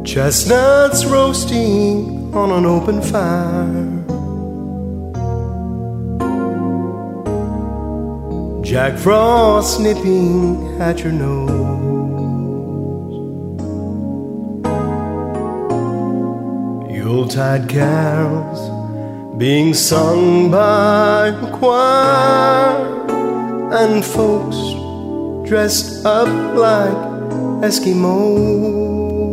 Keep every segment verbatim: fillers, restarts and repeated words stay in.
chestnuts roasting on an open fire, Jack Frost nipping at your nose, Yuletide carols being sung by a choir, and folks dressed up like Eskimos.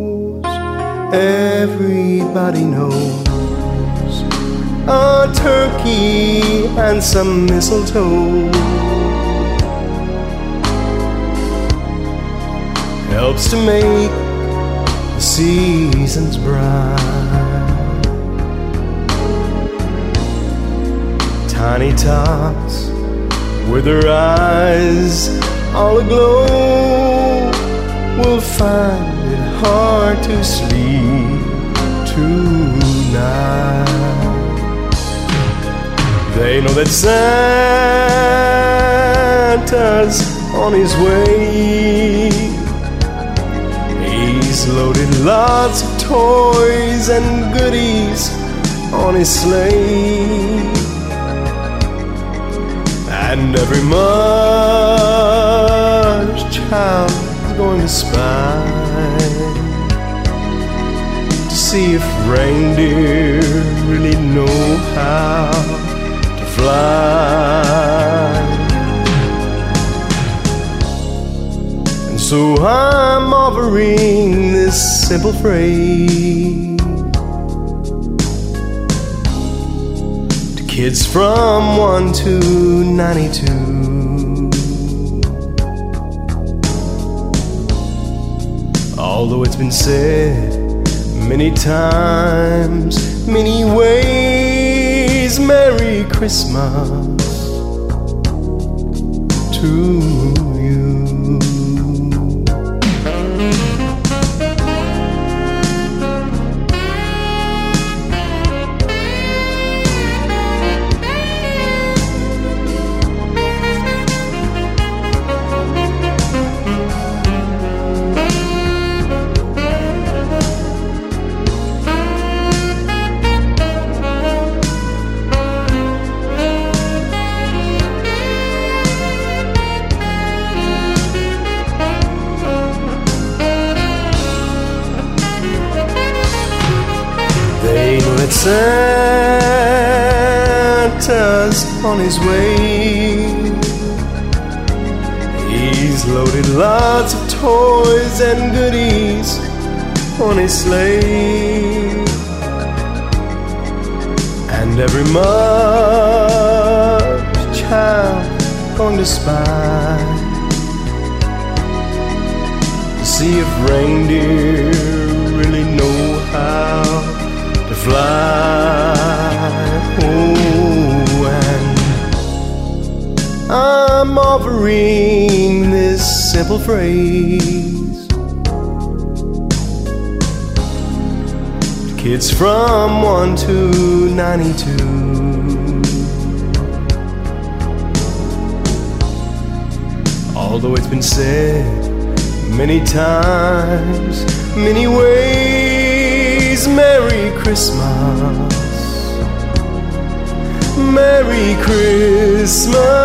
Everybody knows a turkey and some mistletoe helps to make the seasons bright. Tiny tots with their eyes all aglow will find it hard to sleep tonight. They know that Santa's on his way. He's loaded lots of toys and goodies on his sleigh, and every mother's child is going to spy to see if reindeer really know how to fly. And so I'm offering this simple phrase to kids from one to ninety-two. Although it's been said many times, many ways, Merry Christmas to you. They know that Santa's on his way. He's loaded lots of toys and goodies on his sleigh, and every mother's child going to spy to see if reindeer really know how to fly. Oh, and I'm offering this simple phrase to kids from one to ninety-two. Although it's been said many times, many ways, Merry Christmas, Merry Christmas.